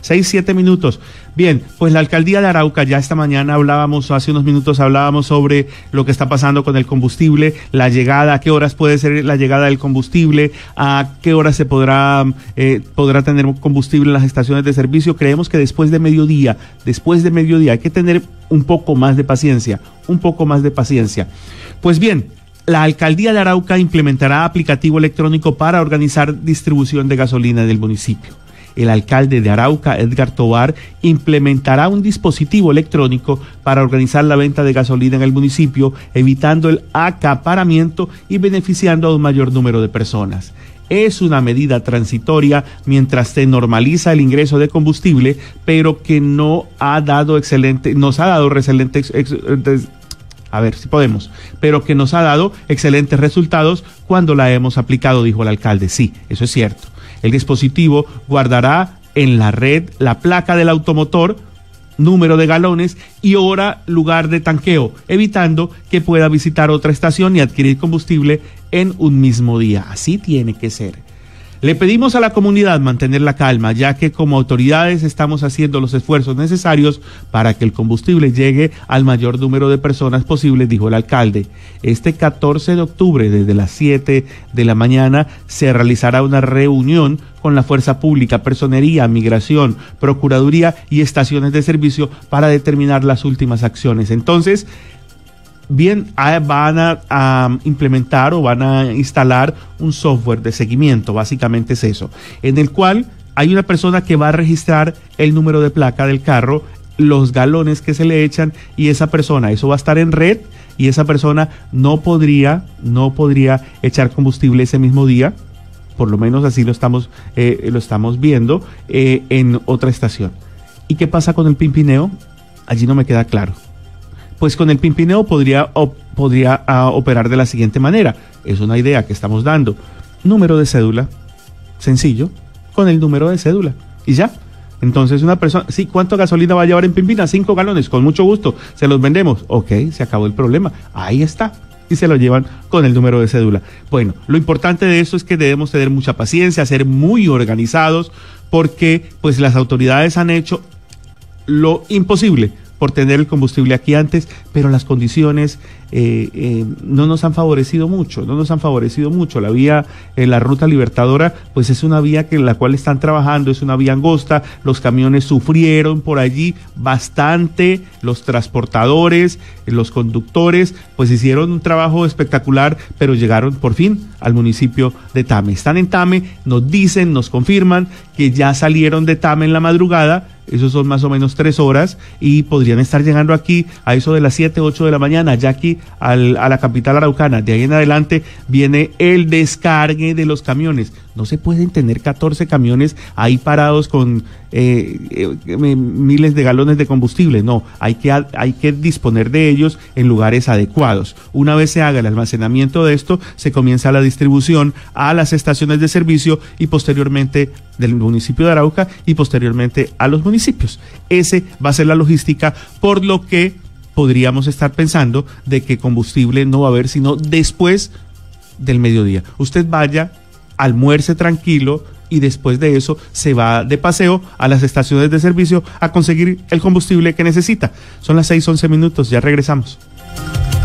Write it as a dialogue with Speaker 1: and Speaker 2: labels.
Speaker 1: 7 minutos. Bien, pues la alcaldía de Arauca, ya esta mañana hace unos minutos hablábamos sobre lo que está pasando con el combustible, la llegada, a qué horas puede ser la llegada del combustible, a qué horas se podrá tener combustible en las estaciones de servicio. Creemos que después de mediodía hay que tener un poco más de paciencia. Pues bien, la alcaldía de Arauca implementará aplicativo electrónico para organizar distribución de gasolina del municipio. El alcalde de Arauca, Edgar Tovar, implementará un dispositivo electrónico para organizar la venta de gasolina en el municipio, evitando el acaparamiento y beneficiando a un mayor número de personas. Es una medida transitoria mientras se normaliza el ingreso de combustible, pero que nos ha dado excelentes resultados cuando la hemos aplicado, dijo el alcalde. Sí, eso es cierto. El dispositivo guardará en la red la placa del automotor, número de galones y hora, lugar de tanqueo, evitando que pueda visitar otra estación y adquirir combustible en un mismo día. Así tiene que ser. Le pedimos a la comunidad mantener la calma, ya que como autoridades estamos haciendo los esfuerzos necesarios para que el combustible llegue al mayor número de personas posible, dijo el alcalde. Este 14 de octubre, desde las 7 de la mañana, se realizará una reunión con la Fuerza Pública, Personería, Migración, Procuraduría y estaciones de servicio para determinar las últimas acciones. Entonces, bien, van a implementar o van a instalar un software de seguimiento, básicamente es eso, en el cual hay una persona que va a registrar el número de placa del carro, los galones que se le echan, y eso va a estar en red, y esa persona no podría echar combustible ese mismo día, por lo menos así lo estamos viendo en otra estación. ¿Y qué pasa con el pimpineo? Allí no me queda claro. Pues con el pimpineo podría operar de la siguiente manera. Es una idea que estamos dando. Número de cédula, sencillo, con el número de cédula y ya. Entonces una persona, sí, ¿cuánto gasolina va a llevar en Pimpina? 5 galones, con mucho gusto, se los vendemos. Ok, se acabó el problema, ahí está. Y se lo llevan con el número de cédula. Bueno, lo importante de esto es que debemos tener mucha paciencia, ser muy organizados, porque pues las autoridades han hecho lo imposible por tener el combustible aquí antes, pero las condiciones no nos han favorecido mucho. La vía, la ruta Libertadora, pues es una vía en la cual están trabajando, es una vía angosta, los camiones sufrieron por allí bastante, los transportadores, los conductores, pues hicieron un trabajo espectacular, pero llegaron por fin al municipio de Tame. Están en Tame, nos confirman que ya salieron de Tame en la madrugada. Esos son más o menos 3 horas y podrían estar llegando aquí a eso de las 7, 8 de la mañana, ya aquí a la capital araucana. De ahí en adelante viene el descargue de los camiones. No se pueden tener 14 camiones ahí parados con miles de galones de combustible. No, hay que disponer de ellos en lugares adecuados. Una vez se haga el almacenamiento de esto, se comienza la distribución a las estaciones de servicio y posteriormente del municipio de Arauca y posteriormente a los municipios. Ese va a ser la logística, por lo que podríamos estar pensando de que combustible no va a haber sino después del mediodía. Usted vaya, almuerce tranquilo y después de eso se va de paseo a las estaciones de servicio a conseguir el combustible que necesita. Son las 6:11, ya regresamos.